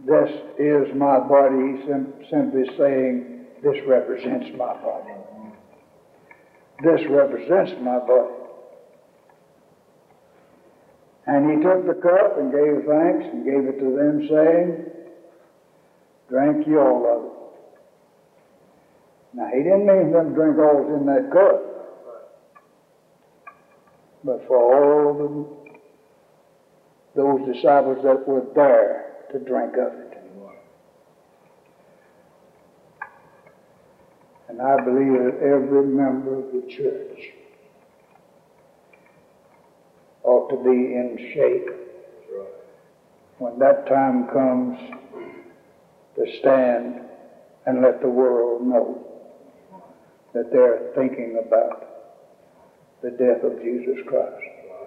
this is my body. He's simply saying, this represents my body. This represents my body. And he took the cup and gave thanks and gave it to them, saying, drink ye all of it. Now, he didn't mean them to drink all that's in that cup, but for all those disciples that were there to drink of it. And I believe that every member of the church ought to be in shape when that time comes to stand and let the world know that they're thinking about the death of Jesus Christ.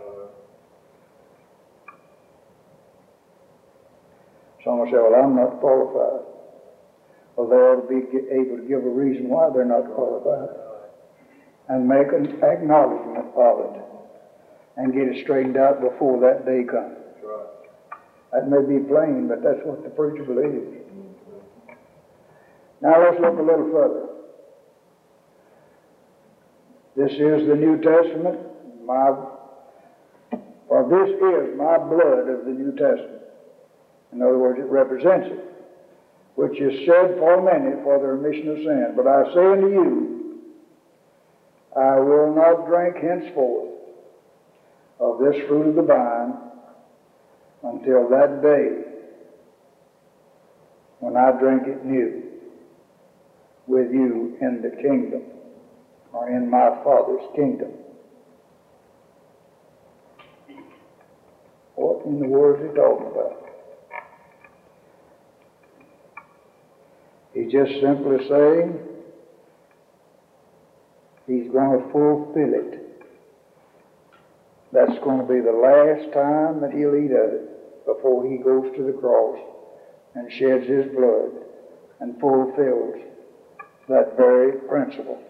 Some will say, well, I'm not qualified. Well, they ought to be able to give a reason why they're not qualified and make an acknowledgement of it and get it straightened out before that day comes. That may be plain, but that's what the preacher believes. Now let's look a little further. This is the New Testament. This is my blood of the New Testament. In other words, it represents it, which is shed for many for the remission of sin. But I say unto you, I will not drink henceforth of this fruit of the vine until that day when I drink it new with you in the kingdom, or in my Father's kingdom. What in the world is he talking about? He's just simply saying he's going to fulfill it. That's going to be the last time that he'll eat of it before he goes to the cross and sheds his blood and fulfills that very principle.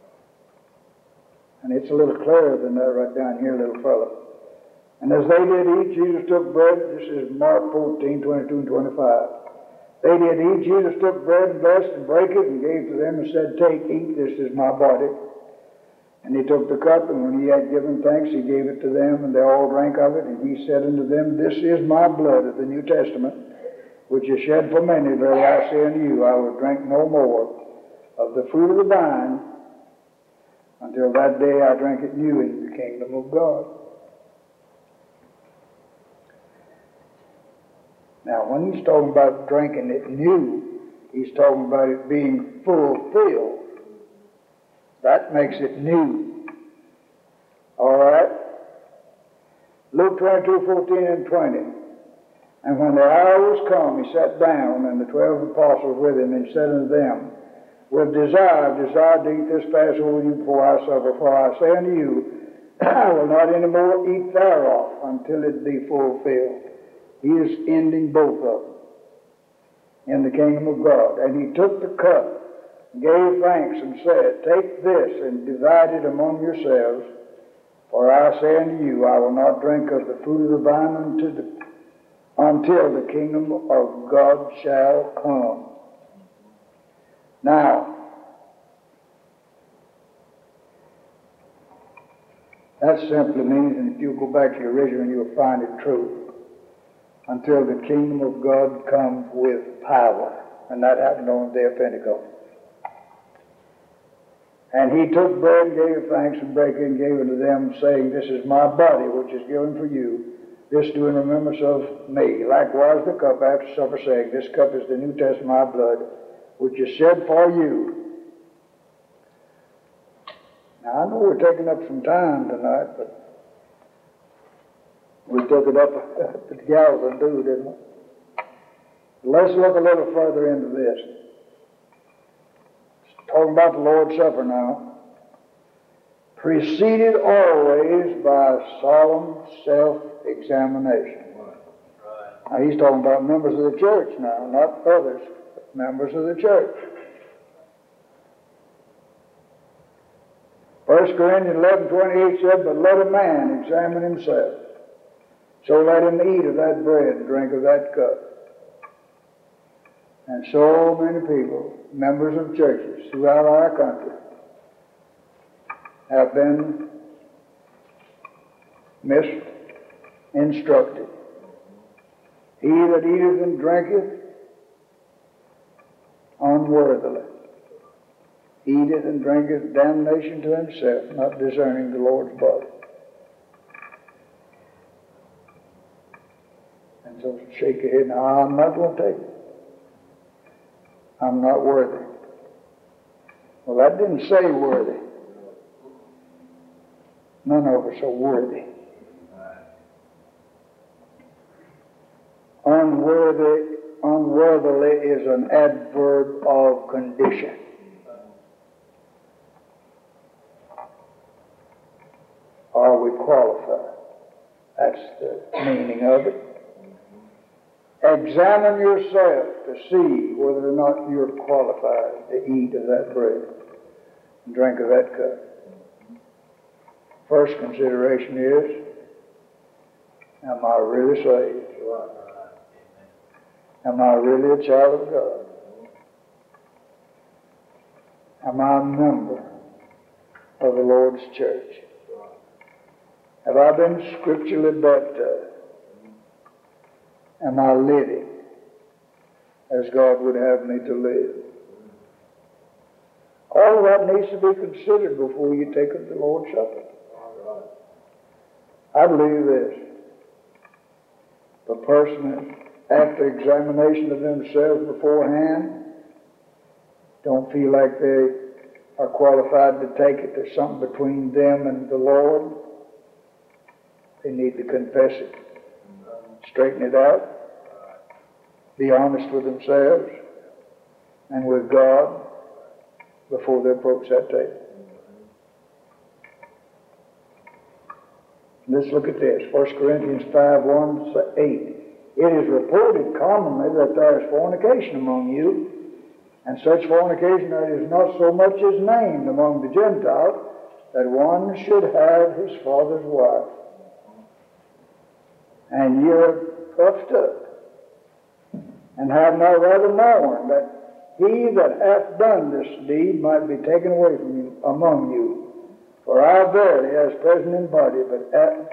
And it's a little clearer than that right down here, little fella. And as they did eat, Jesus took bread. This is Mark 14, 22 and 25. They did eat. Jesus took bread and blessed and brake it and gave to them and said, take, eat, this is my body. And he took the cup, and when he had given thanks, he gave it to them, and they all drank of it. And he said unto them, this is my blood of the New Testament, which is shed for many. Verily I say unto you, I will drink no more of the fruit of the vine until that day I drink it new in the kingdom of God. Now, when he's talking about drinking it new, he's talking about it being fulfilled. That makes it new. All right? Luke 22, 14 and 20. And when the hour was come, he sat down, and the 12 apostles with him, and said unto them, with desire to eat this Passover with you before I suffer. For I say unto you, I will not any more eat thereof until it be fulfilled. He is ending both of them in the kingdom of God. And he took the cup, gave thanks, and said, take this and divide it among yourselves. For I say unto you, I will not drink of the fruit of the vine until the kingdom of God shall come. Now, that simply means, and if you go back to the original, you'll find it true, until the kingdom of God comes with power. And that happened on the day of Pentecost. And he took bread and gave thanks and brake it and gave it to them, saying, this is my body, which is given for you. This do in remembrance of me. Likewise the cup after supper, saying, this cup is the New Testament, my blood, which is shed for you. Now, I know we're taking up some time tonight, but we took it up at the Galvin do, didn't we? Let's look a little further into this. Talking about the Lord's Supper now. Preceded always by solemn self-examination. Now, he's talking about members of the church now, not others, but members of the church. 1 Corinthians 11:28 said, but let a man examine himself. So let him eat of that bread and drink of that cup. And so many people, members of churches throughout our country, have been misinstructed. He that eateth and drinketh unworthily eateth and drinketh damnation to himself, not discerning the Lord's body. And so shake your head, no, I'm not going to take it. I'm not worthy. Well, that didn't say worthy. None of us are worthy. Unworthily is an adverb of condition. Are we qualified? That's the meaning of it. Examine yourself to see whether or not you're qualified to eat of that bread and drink of that cup. First consideration is, am I really saved? Am I really a child of God? Am I a member of the Lord's church? Have I been scripturally baptized? Am I living as God would have me to live? All of that needs to be considered before you take up the Lord's Supper. I believe this. The person, after examination of themselves beforehand, don't feel like they are qualified to take it. There's something between them and the Lord. They need to confess it, straighten it out, be honest with themselves and with God before they approach that table. Let's look at this. 1 Corinthians 5:1-8. It is reported commonly that there is fornication among you, and such fornication that is not so much as named among the Gentiles, that one should have his father's wife. And ye are puffed up, and have not rather mourned, that he that hath done this deed might be taken away from you, among you. For I verily, as present in body, but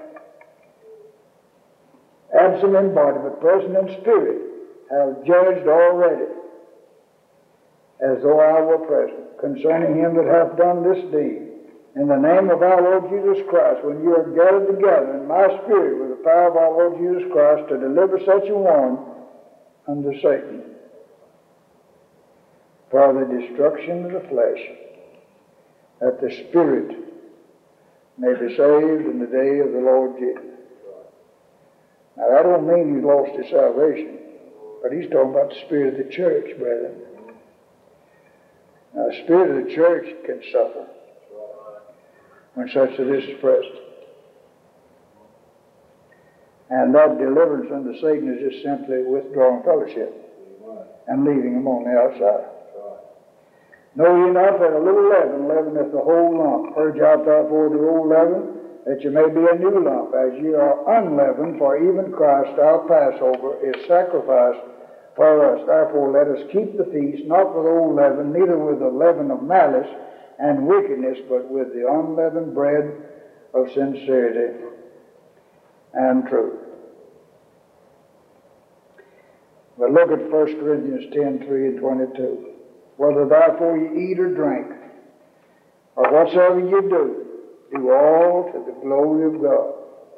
absent in body, but present in spirit, have judged already, as though I were present, concerning him that hath done this deed. In the name of our Lord Jesus Christ, when you are gathered together in my spirit with the power of our Lord Jesus Christ to deliver such a one unto Satan, for the destruction of the flesh, that the spirit may be saved in the day of the Lord Jesus. Now that don't mean you lost your salvation, but he's talking about the spirit of the church, brethren. Now the spirit of the church can suffer when such as this is present. And that deliverance unto Satan is just simply withdrawing fellowship and leaving him on the outside. Know ye not that a little leaven leaveneth the whole lump? Purge out therefore the old leaven, that ye may be a new lump, as ye are unleavened, for even Christ our Passover is sacrificed for us. Therefore let us keep the feast, not with old leaven, neither with the leaven of malice and wickedness, but with the unleavened bread of sincerity and truth. But look at 1 Corinthians 10:3-22. Whether therefore ye eat or drink, or whatsoever ye do, do all to the glory of God.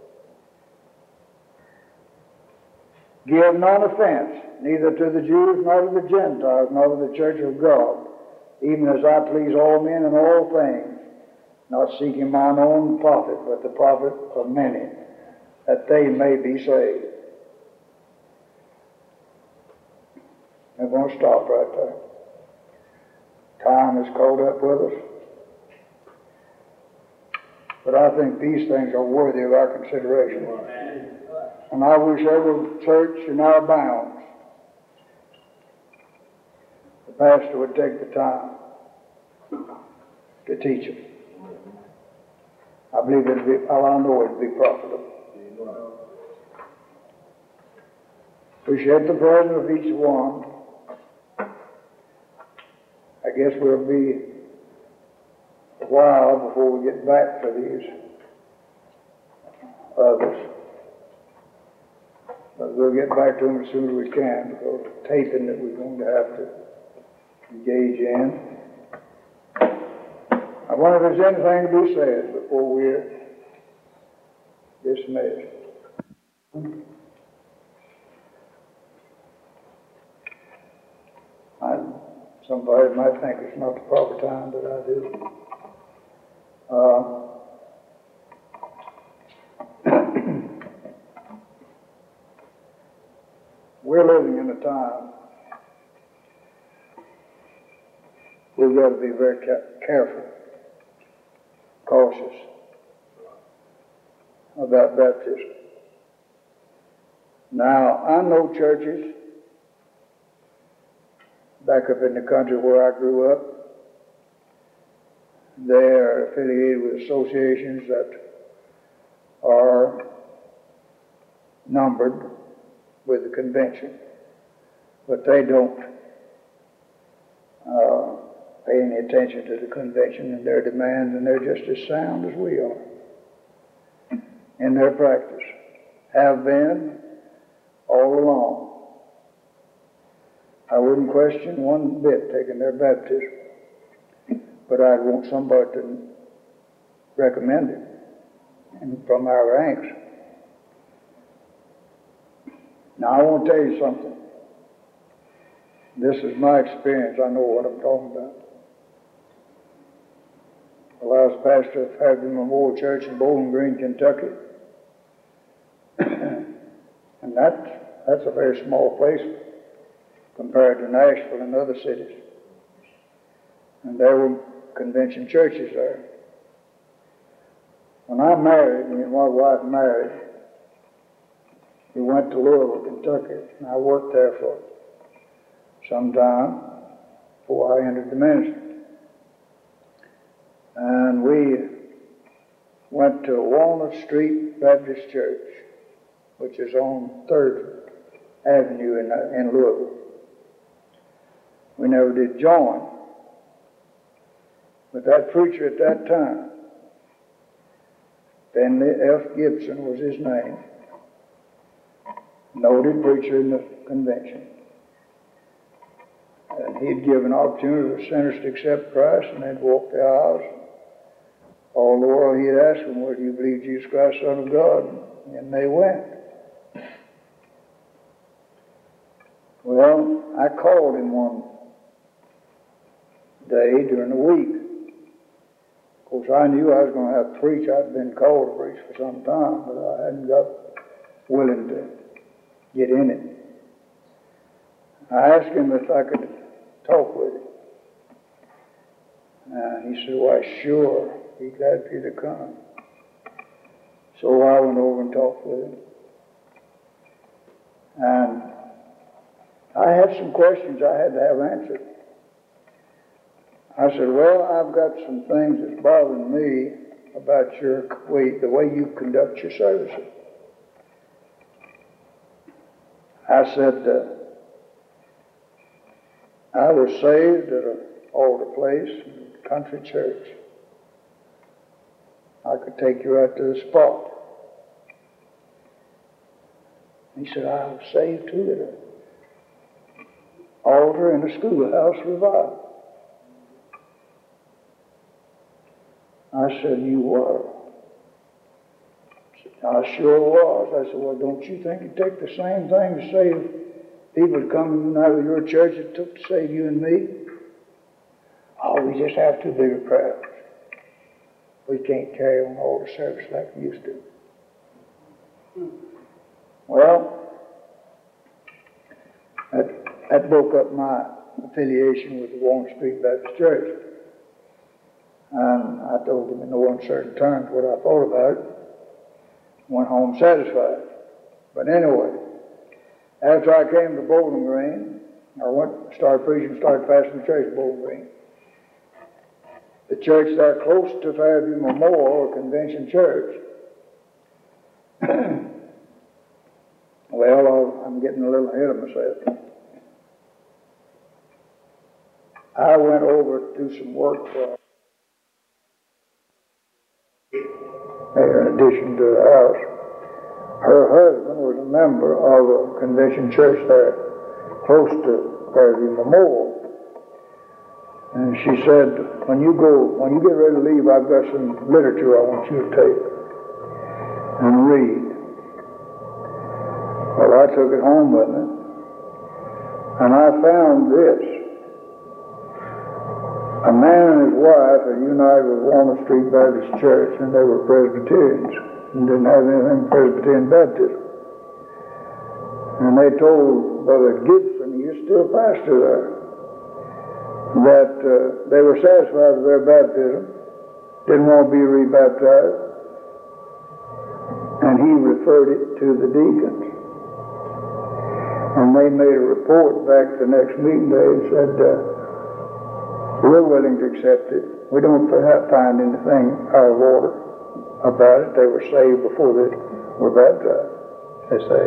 Give none offense, neither to the Jews, nor to the Gentiles, nor to the church of God, even as I please all men in all things, not seeking mine own profit, but the profit of many, that they may be saved. I'm going to stop right there. Time has caught up with us. But I think these things are worthy of our consideration. And I wish every church in our bounds, the pastor would take the time to teach them. I believe I know it'd be profitable. Appreciate the presence of each one. guess we'll be a while before we get back to these others. But we'll get back to them as soon as we can, because the taping that we're going to have to engage in. I wonder if there's anything to be said before we're dismissed. Somebody might think it's not the proper time, but I do. We're living in a time we've got to be very careful, cautious about baptism. Now, I know churches back up in the country where I grew up. They're affiliated with associations that are numbered with the convention, but they don't pay any attention to the convention and their demands, and they're just as sound as we are in their practice, have been all along. I wouldn't question one bit taking their baptism, but I'd want somebody to recommend it, and from our ranks. Now, I want to tell you something. This is my experience. I know what I'm talking about. Well, I was pastor of Fairview Memorial Church in Bowling Green, Kentucky. And that's a very small place compared to Nashville and other cities. And there were convention churches there. When I married, me and my wife married, we went to Louisville, Kentucky, and I worked there for some time before I entered the ministry. And we went to Walnut Street Baptist Church, which is on 3rd Avenue in Louisville. We never did join, but that preacher at that time, Finley F. Gibson was his name, noted preacher in the convention. And he'd give an opportunity for sinners to accept Christ, and they'd walk the aisles. All the world he'd ask them, well, do you believe Jesus Christ, Son of God? And they went. Well, I called him one day during the week. Of course, I knew I was going to have to preach. I'd been called to preach for some time, but I hadn't got willing to get in it. I asked him if I could talk with him. He said, why, sure, be glad for you to come. So I went over and talked with him. And I had some questions I had to have answered. I said, well, I've got some things that's bothering me about the way you conduct your services. I said, I was saved at an altar place, a country church. I could take you right to the spot. He said, I was saved too at an altar in a schoolhouse revival. I said, you were? I sure was. I said, well, don't you think it'd take the same thing to save people to come out of your church that it took to save you and me? Oh, we just have too big a crowd. We can't carry on all the service like we used to. Well, that broke up my affiliation with the Walnut Street Baptist Church. And I told him in no uncertain terms what I thought about it. Went home satisfied. But anyway, after I came to Bowling Green, I started preaching, started pastoring the church at Bowling Green. The church there close to Fairview Memorial Convention Church. Well, I'm getting a little ahead of myself. I went over to do some work for her in addition to the house. Her husband was a member of a convention church there, close to Fairview Memorial. And she said, when you get ready to leave, I've got some literature I want you to take and read. Well, I took it home with me, and I found this. A man and his wife had united with Walnut Street Baptist Church, and they were Presbyterians and didn't have anything Presbyterian baptism. And they told Brother Gibson, he's still pastor there, that they were satisfied with their baptism, didn't want to be rebaptized, and he referred it to the deacons. And they made a report back the next meeting day and said, we're willing to accept it. We don't find anything out of order about it. They were saved before they were baptized, they say.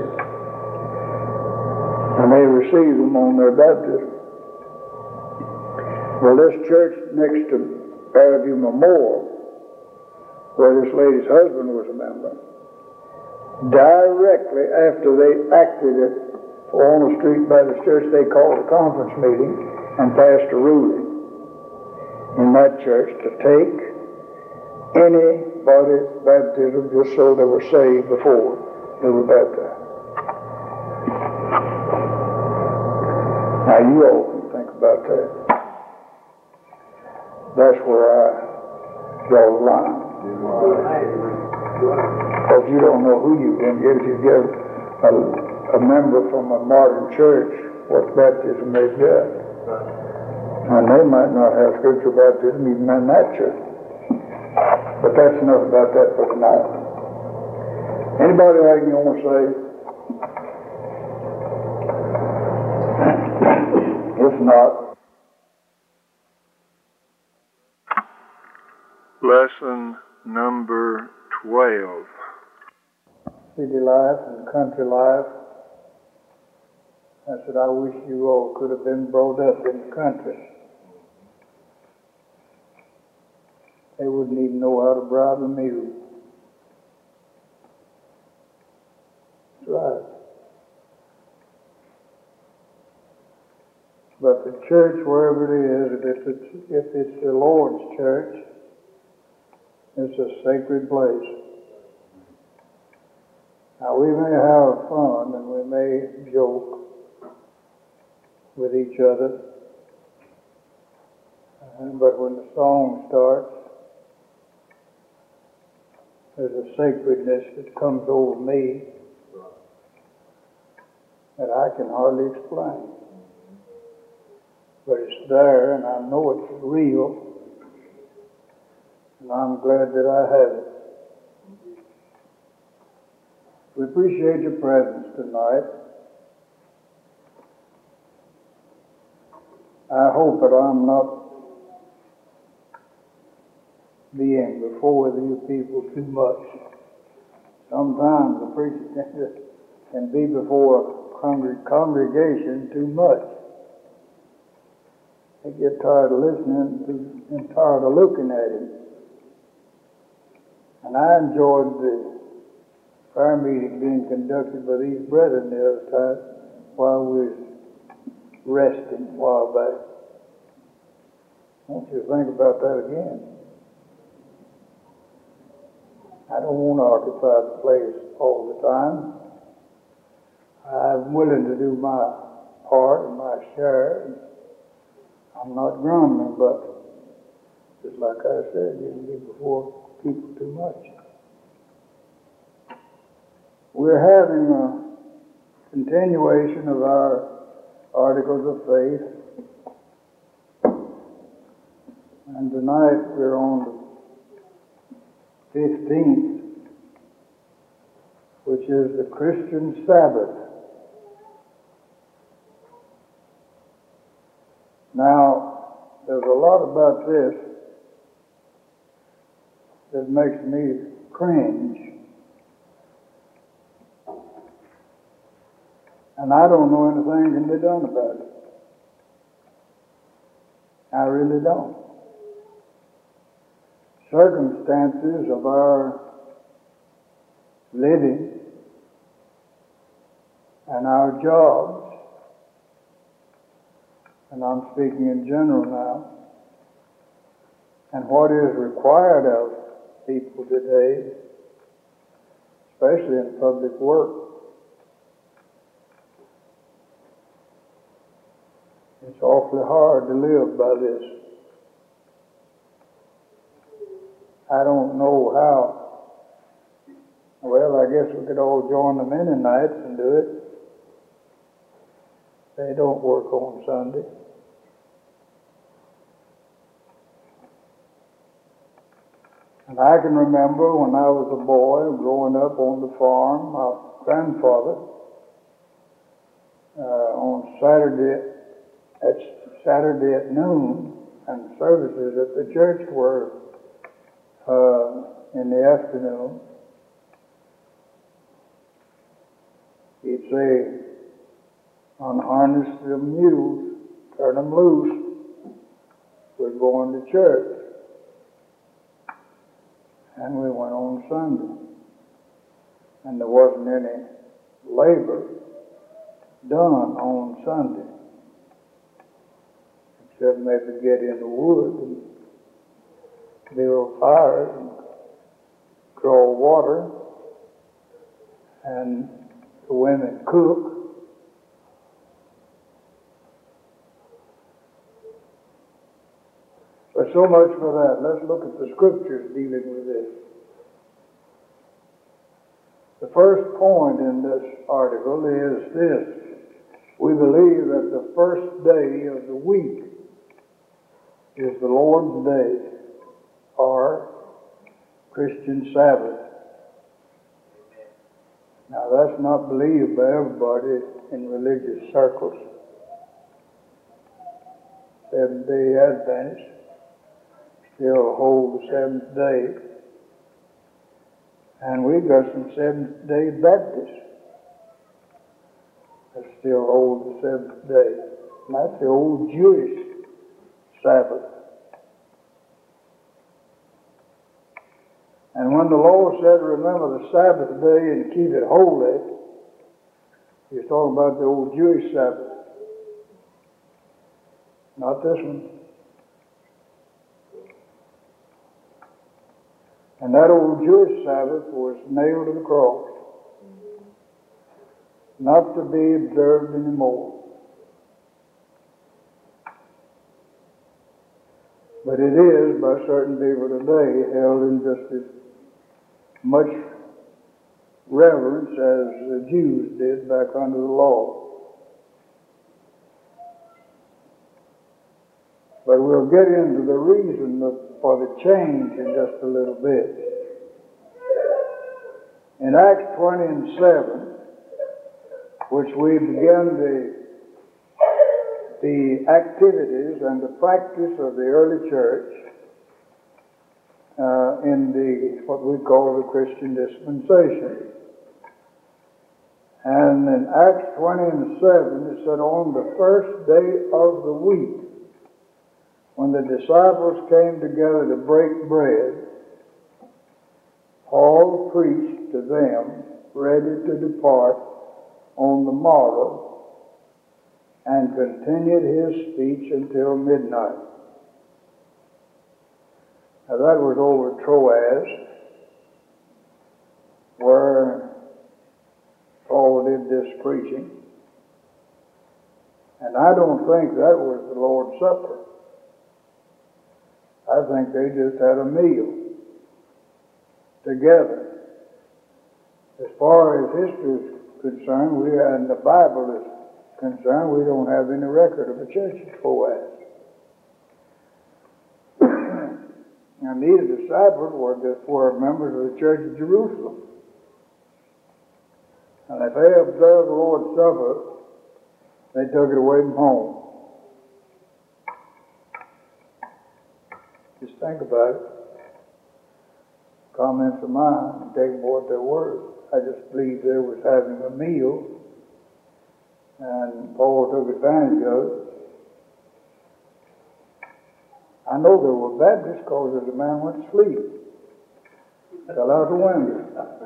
And they received them on their baptism. Well, this church next to Fairview Memorial, where this lady's husband was a member, directly after they acted it on the street by the church, they called a conference meeting and passed a ruling in that church to take anybody's baptism just so they were saved before they were baptized. Now you all can think about that. That's where I draw the line. Because you don't know who you can get if you give a member from a modern church what baptism they've got. And they might not have scriptural baptism even in that church. But that's enough about that for tonight. Anybody have anything you want to say? If not, lesson number 12. City life and country life. I said, I wish you all could have been brought up in the country. They wouldn't even know how to bribe a mule. That's right. But the church, wherever it is, if it's the Lord's church, it's a sacred place. Now, we may have fun and we may joke with each other, but when the song starts, there's a sacredness that comes over me that I can hardly explain. But it's there, and I know it's real, and I'm glad that I have it. We appreciate your presence tonight. I hope that I'm not being before you people too much. Sometimes the preacher can be before a congregation too much. They get tired of listening to and tired of looking at him. And I enjoyed the prayer meeting being conducted by these brethren the other time while we was resting a while back. I want you to think about that again. I don't want to occupy the place all the time. I'm willing to do my part and my share. I'm not grumbling, but just like I said, you can be before people too much. We're having a continuation of our articles of faith. And tonight we're on the 15th, which is the Christian Sabbath. Now, there's a lot about this that makes me cringe. And I don't know anything can be done about it. I really don't. Circumstances of our living and our jobs, and I'm speaking in general now, and what is required of people today, especially in public work. It's awfully hard to live by this. I don't know how. Well, I guess we could all join the Mennonites and do it. They don't work on Sunday. And I can remember when I was a boy growing up on the farm, my grandfather, on Saturday at noon, and services at the church were in the afternoon, he'd say, unharness the mules, turn them loose, we're going to church. And we went on Sunday. And there wasn't any labor done on Sunday, except maybe get in the wood and build fires and draw water, and the women cook. So much for that. Let's look at the scriptures dealing with this. The first point in this article is this. We believe that the first day of the week is the Lord's Day, or Christian Sabbath. Now that's not believed by everybody in religious circles. Seventh-day Adventists still hold the seventh day. And we've got some Seventh-day Baptists that still hold the seventh day. And that's the old Jewish Sabbath. And when the Lord said, remember the Sabbath day and keep it holy, he's talking about the old Jewish Sabbath. Not this one. And that old Jewish Sabbath was nailed to the cross, not to be observed anymore. But it is, by certain people today, held in just as much reverence as the Jews did back under the law. But we'll get into the reason for the change in just a little bit. In Acts 20 and 7, which we began the activities and the practice of the early church in what we call the Christian dispensation. And in Acts 20 and 7, it said, on the first day of the week, when the disciples came together to break bread, Paul preached to them, ready to depart on the morrow, and continued his speech until midnight. Now that was over Troas, where Paul did this preaching. And I don't think that was the Lord's Supper. I think they just had a meal together. As far as history is concerned, and the Bible is concerned, we don't have any record of a church at Troas. And these disciples were members of the Church of Jerusalem. And if they observed the Lord's Supper, they took it away from home. Just think about it. Comments of mine, take them for what their word. I just believe they was having a meal, and Paul took advantage of it. I know there were Baptists because the man went to sleep. Fell out the window.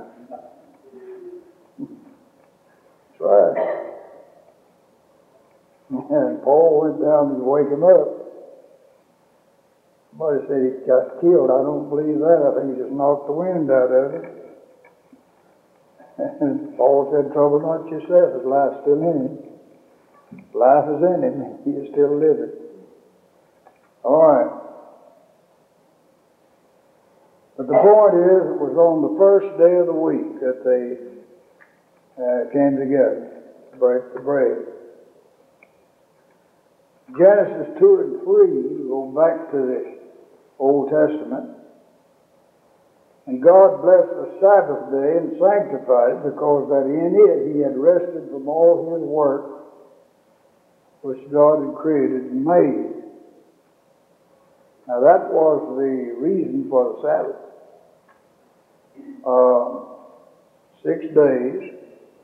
That's right. And Paul went down to wake him up. Somebody said he got killed. I don't believe that. I think he just knocked the wind out of him. And Paul said, trouble not yourself, his life's still in him. Life is in him. He is still living. All right. But the point is, it was on the first day of the week that they came together to break the bread. Genesis 2 and 3 go back to the Old Testament. And God blessed the Sabbath day and sanctified it, because that in it he had rested from all his work which God had created and made. Now that was the reason for the Sabbath. 6 days,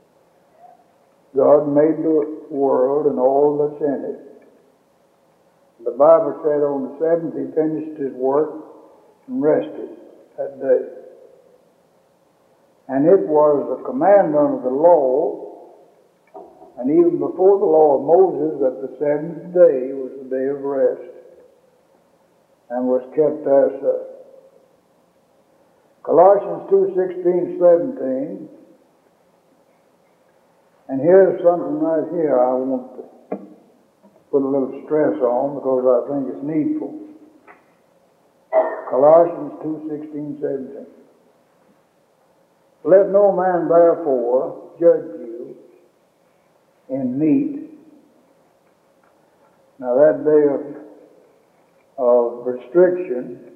God made the world and all that's in it. The Bible said on the seventh he finished his work and rested that day. And it was a command under the law, and even before the law of Moses, that the seventh day was the day of rest, and was kept as such. Colossians 2:16-17, and here's something right here I want to put a little stress on, because I think it's needful. Colossians 2:16-17. Let no man therefore judge you in meat. Now that day of restriction,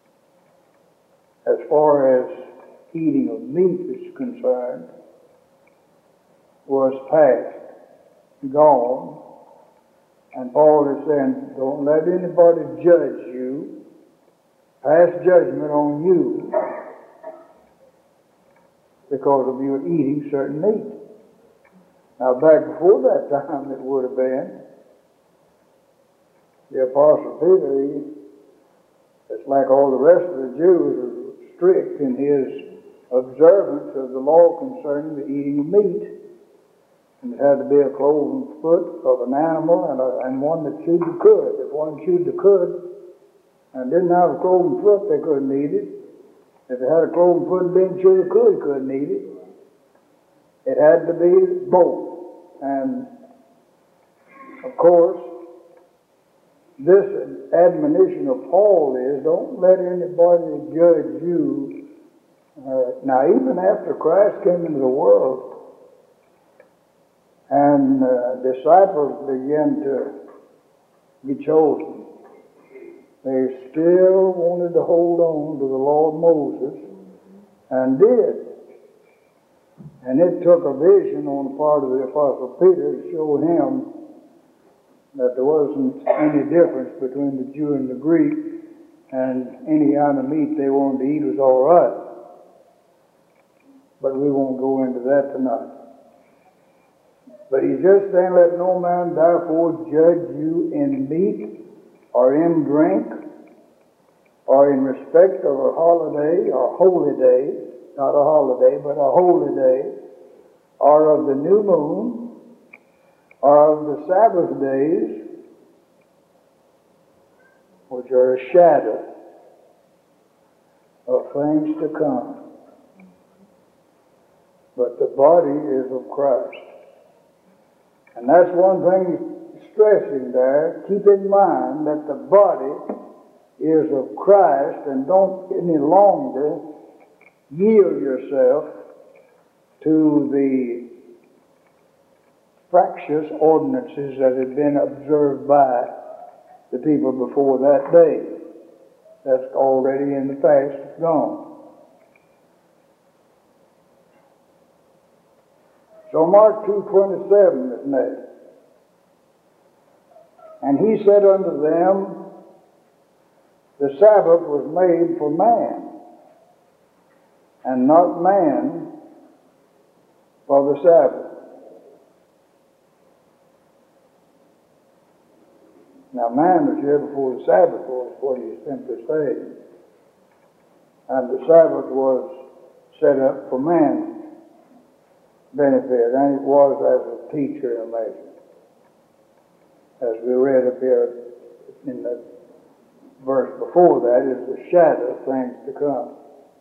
as far as eating of meat is concerned, was past, gone. And Paul is saying, don't let anybody judge you, pass judgment on you, because of your eating certain meat. Now back before that time it would have been, the Apostle Peter, it's like all the rest of the Jews, are strict in his observance of the law concerning the eating of meat. And it had to be a cloven foot of an animal and one that chewed the cud. If one chewed the cud and didn't have a cloven foot, they couldn't eat it. If it had a cloven foot and didn't chew the cud, they couldn't eat it. It had to be both. And, of course, this admonition of Paul is, don't let anybody judge you. Now, even after Christ came into the world, and disciples began to be chosen, they still wanted to hold on to the law of Moses, and did. And it took a vision on the part of the Apostle Peter to show him that there wasn't any difference between the Jew and the Greek, and any kind of meat they wanted to eat was all right. But we won't go into that tonight. But he's just saying, let no man therefore judge you in meat, or in drink, or in respect of a holiday, or holy day, not a holiday, but a holy day, or of the new moon, or of the Sabbath days, which are a shadow of things to come. But the body is of Christ. And that's one thing he's stressing there. Keep in mind that the body is of Christ, and don't any longer yield yourself to the fractious ordinances that had been observed by the people before that day. That's already in the past, it's gone. So Mark 2:27 is next. And he said unto them, the Sabbath was made for man, and not man for the Sabbath. Now man was here before the Sabbath was what he's simply saying. And the Sabbath was set up for man's benefit, and it was as a teacher in a measure. As we read up here in the verse before that, is the shadow of things to come.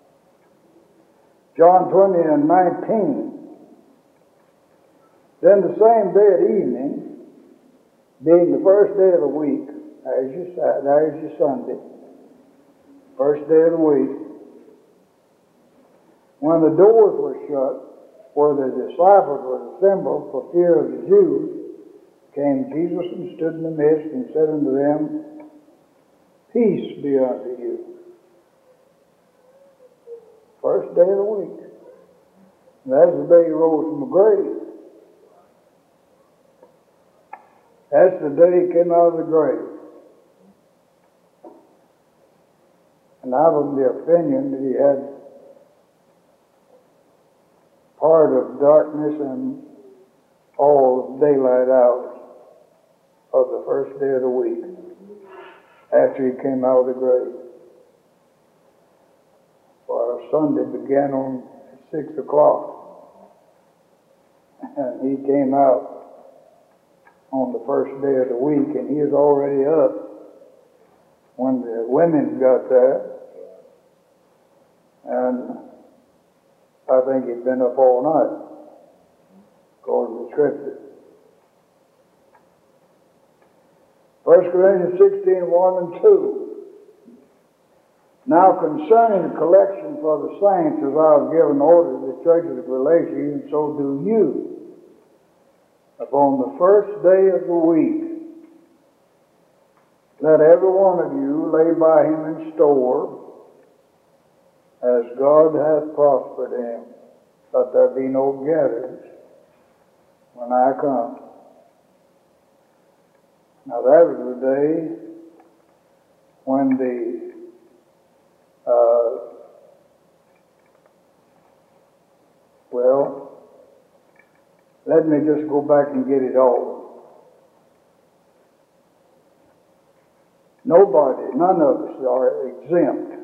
John 20 and 19. Then the same day at evening, being the first day of the week, there's your Sunday, first day of the week, when the doors were shut, where the disciples were assembled for fear of the Jews, came Jesus and stood in the midst and said unto them, Peace be unto you. First day of the week. And that's the day he rose from the grave. That's the day he came out of the grave. And I'm of the opinion that he had part of darkness and all of daylight hours of the first day of the week after he came out of the grave. For our Sunday began on 6 o'clock, and he came out on the first day of the week, and he was already up when the women got there, and I think he'd been up all night, according to the Scripture. 1 Corinthians 16, 1 and 2. Now concerning the collection for the saints, as I have given order to the churches of Galatia, even so do you. Upon the first day of the week, let every one of you lay by him in store, as God hath prospered him, that there be no gatherings when I come. Now that was the day when let me just go back and get it all. None of us are exempt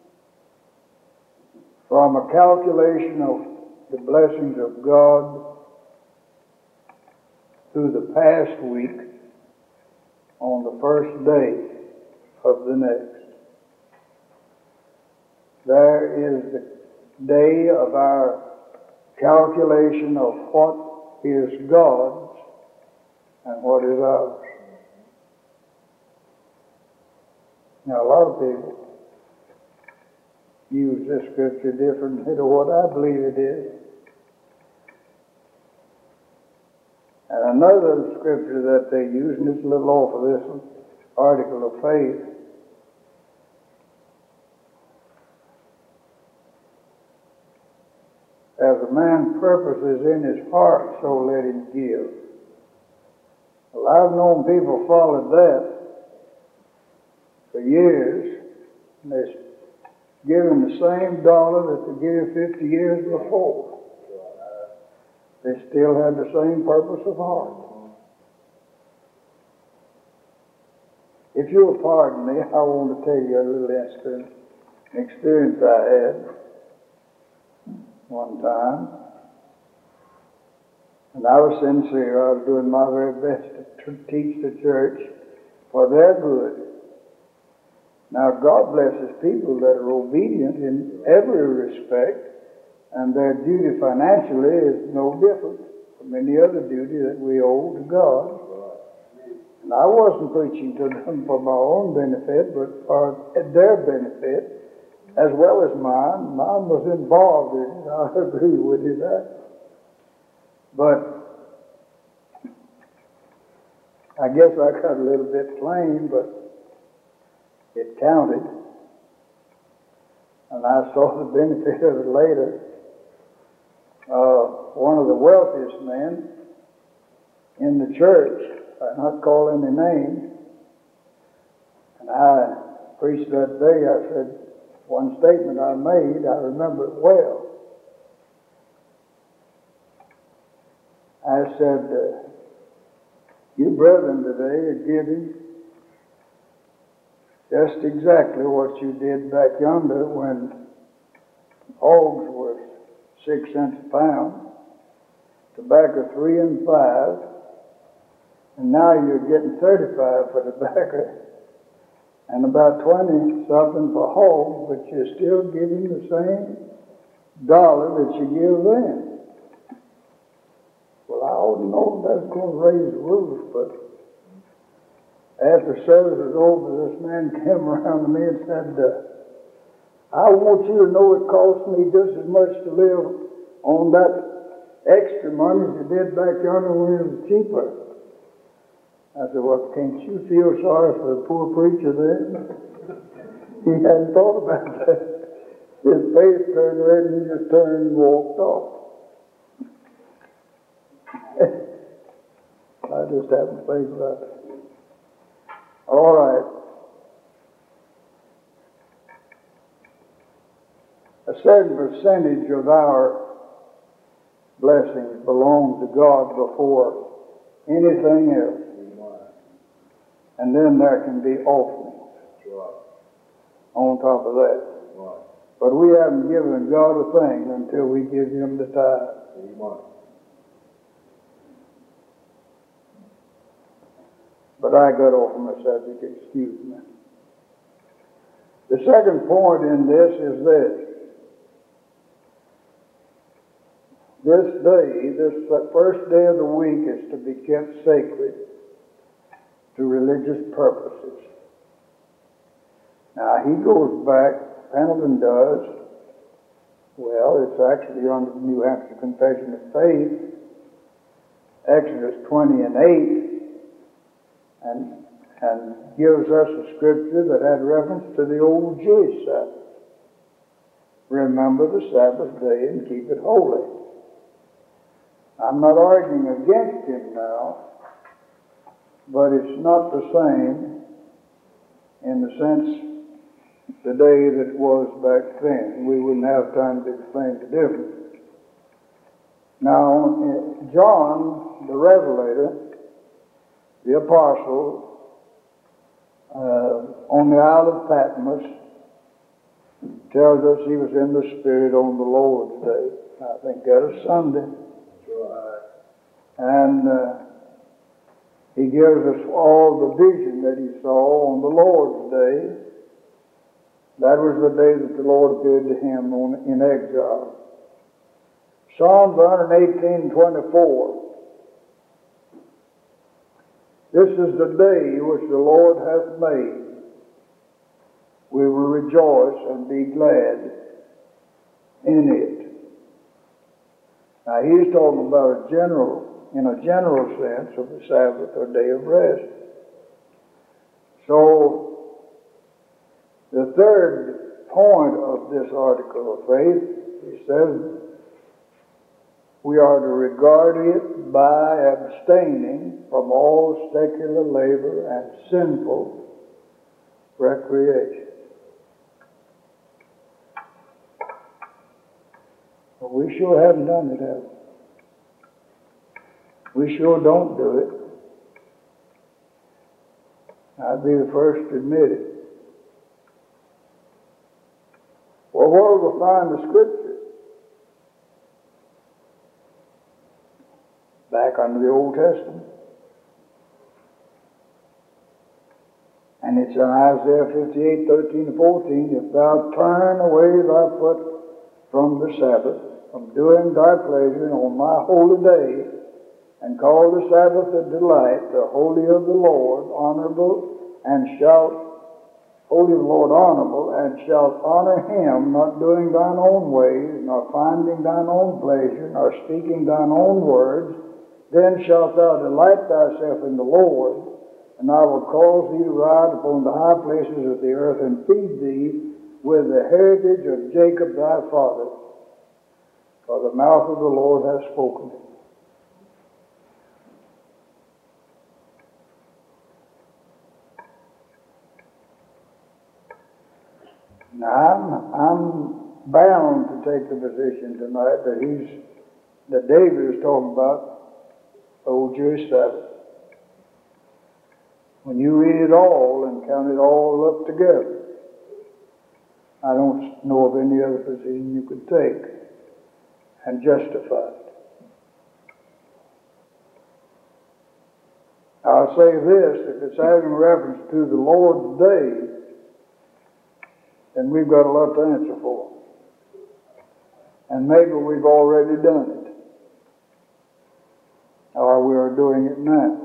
from a calculation of the blessings of God through the past week on the first day of the next. There is the day of our calculation of what is God's and what is ours. Now, a lot of people use this scripture differently to what I believe it is. And another scripture that they use, and it's a little off of this article of faith, as a man purposes in his heart, so let him give. Well, I've known people follow that for years, and they're giving the same dollar that they gave 50 years before. They still had the same purpose of heart. If you'll pardon me, I want to tell you a little experience I had one time. And I was sincere. I was doing my very best to teach the church for their good. Now, God blesses people that are obedient in every respect, and their duty financially is no different from any other duty that we owe to God. And I wasn't preaching to them for my own benefit, but for their benefit as well as mine. Mine was involved in it. I agree with you that. But I guess I got a little bit plain, but it counted. And I saw the benefit of it later. One of the wealthiest men in the church, I'll not call any names, and I preached that day. I said, one statement I made, I remember it well. I said, you brethren today are giving Just exactly what you did back yonder when hogs were 6 cents a pound, tobacco 3 and 5, and now you're getting 35 for tobacco and about 20 something for hogs, but you're still giving the same dollar that you give then. Well, I already know that's going to raise the roof, but after service was over, this man came around to me and said, I want you to know it cost me just as much to live on that extra money as it did back yonder when it was cheaper. I said, well, can't you feel sorry for the poor preacher then? He hadn't thought about that. His face turned red and he just turned and walked off. I just happened to think about it. All right. A certain percentage of our blessings belong to God before anything else. And then there can be offerings on top of that. But we haven't given God a thing until we give Him the tithe. But I got off my subject, excuse me. The second point in this is this. This day, this first day of the week, is to be kept sacred to religious purposes. Now, he goes back, Pendleton does, well, it's actually under the New Hampshire Confession of Faith, Exodus 20 and 8, and gives us a scripture that had reference to the old Jewish Sabbath. Remember the Sabbath day and keep it holy. I'm not arguing against him now, but it's not the same in the sense the day that was back then. We wouldn't have time to explain the difference. Now, John, the Revelator, the apostle, on the Isle of Patmos, tells us he was in the Spirit on the Lord's day. I think that is Sunday. And he gives us all the vision that he saw on the Lord's day. That was the day that the Lord appeared to him in exile. Psalms 118:24. This is the day which the Lord hath made. We will rejoice and be glad in it. Now he's talking about in a general sense of the Sabbath or day of rest. So the third point of this article of faith, he says, we are to regard it by abstaining from all secular labor and sinful recreation. But we sure haven't done it, have we? We sure don't do it. I'd be the first to admit it. Well, where do we find the Scripture? Back under the Old Testament. And it's in Isaiah 58:13-14, if thou turn away thy foot from the Sabbath, from doing thy pleasure on my holy day, and call the Sabbath a delight, the holy of the Lord honorable, and shalt honor him, not doing thine own ways, nor finding thine own pleasure, nor speaking thine own words, then shalt thou delight thyself in the Lord, and I will cause thee to ride upon the high places of the earth, and feed thee with the heritage of Jacob thy father. For the mouth of the Lord hath spoken it. Now, I'm bound to take the position tonight that David is talking about old Jewish Sabbath. When you read it all and count it all up together, I don't know of any other position you could take and justify it. I'll say this, if it's having reference to the Lord's day, then we've got a lot to answer for. And maybe we've already done it. Or we are doing it now.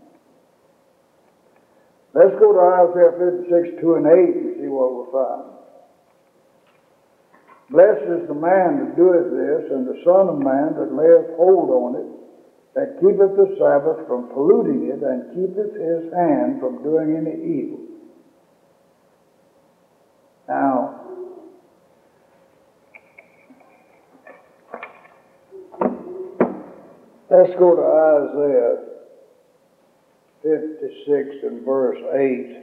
Let's go to Isaiah 56, 2 and 8 and see what we'll find. Blessed is the man that doeth this, and the son of man that layeth hold on it, that keepeth the Sabbath from polluting it, and keepeth his hand from doing any evil. Now, let's go to Isaiah 56 and verse 8.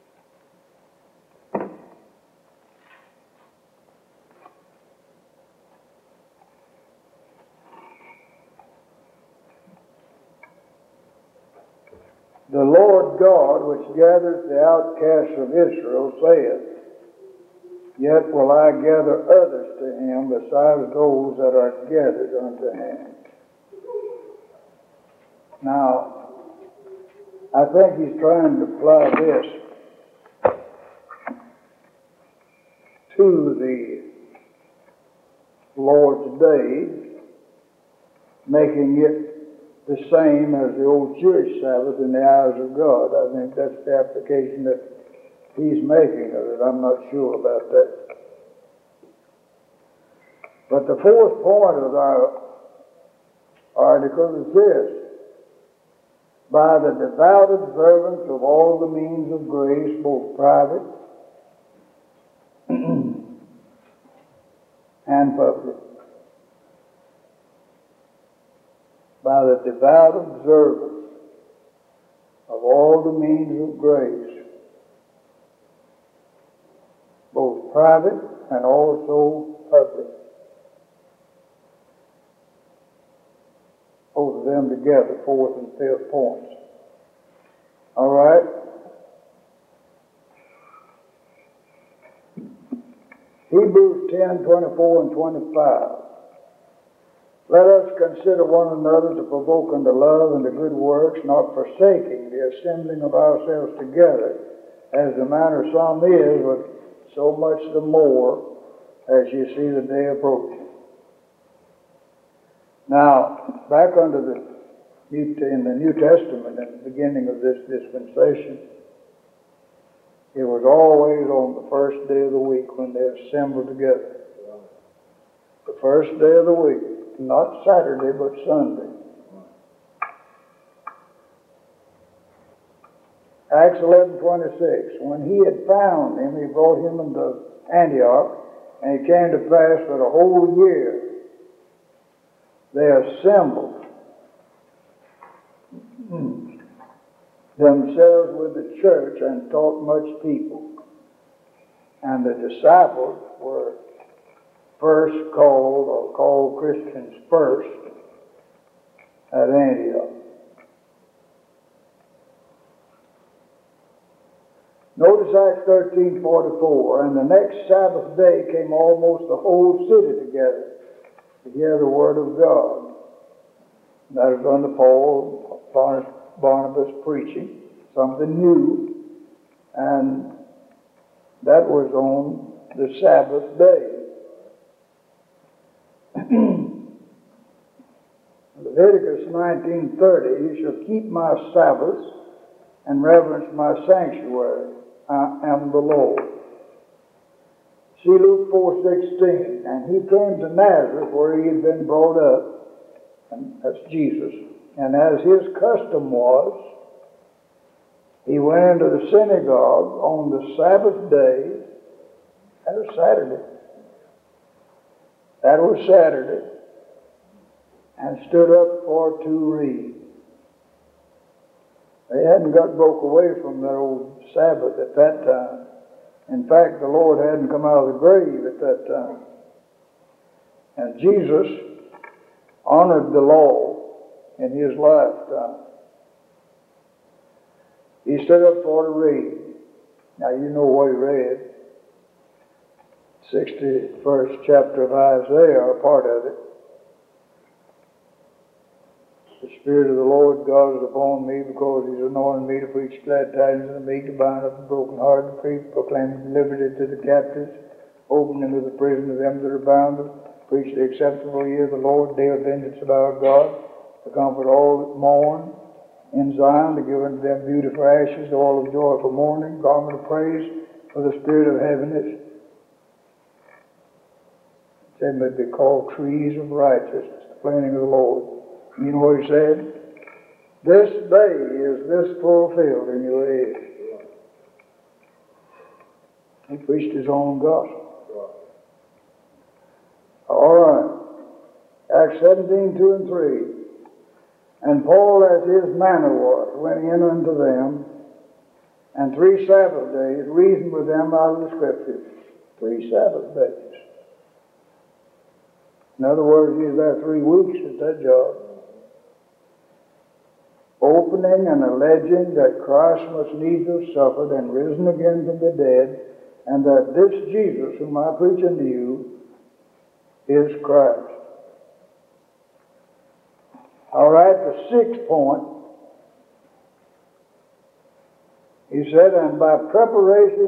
The Lord God, which gathereth the outcasts of Israel, saith, Yet will I gather others to him besides those that are gathered unto him. Now, I think he's trying to apply this to the Lord's day, making it the same as the old Jewish Sabbath in the eyes of God. I think that's the application that he's making of it. I'm not sure about that. But the fourth point of our article is this. By the devout observance of all the means of grace, both private and public. By the devout observance of all the means of grace, both private and also public. Both of them together, fourth and fifth points. All right? Hebrews 10, 24 and 25. Let us consider one another to provoke unto love and to good works, not forsaking the assembling of ourselves together, as the manner of some is, but so much the more as you see the day approaching. Now, back under in the New Testament, at the beginning of this dispensation, it was always on the first day of the week when they assembled together. The first day of the week, not Saturday, but Sunday. Acts 11:26. When he had found him, he brought him into Antioch, and it came to pass that a whole year they assembled themselves with the church and taught much people. And the disciples were first called, or called Christians first, at Antioch. Notice Acts 13:44. And the next Sabbath day came almost the whole city together to hear the word of God. That is under Paul, Barnabas preaching something new, and that was on the Sabbath day. Leviticus 19:30, you shall keep my Sabbaths and reverence my sanctuary. I am the Lord. See Luke 4:16, and he came to Nazareth where he had been brought up, and that's Jesus. And as his custom was, he went into the synagogue on the Sabbath day. That was Saturday. That was Saturday. And stood up for to read. They hadn't got broke away from their old Sabbath at that time. In fact, the Lord hadn't come out of the grave at that time. And Jesus honored the law in his lifetime. He he stood up for to read. Now you know what he read. 61st chapter of Isaiah, or part of it. The Spirit of the Lord God is upon me, because He's anointed me to preach glad tidings to the meek, to bind up the brokenhearted, to proclaim liberty to the captives, opening of the prison to them that are bound, to preach the acceptable year of the Lord, day of vengeance of our God, to comfort all that mourn in Zion, to give unto them beauty for ashes, the oil of joy for mourning, garment of praise for the spirit of heaviness. Them that be called trees of righteousness, the planting of the Lord. You know what he said? This day is this fulfilled in your ears. He preached his own gospel. All right. Acts 17, 2 and 3. And Paul, as his manner was, went in unto them, and 3 Sabbath days reasoned with them out of the Scriptures. 3 Sabbath days. In other words, he was there 3 weeks at that job. Opening and alleging that Christ must needs have suffered and risen again from the dead, and that this Jesus whom I preach unto you is Christ. All right, the 6th point, he said, and by preparation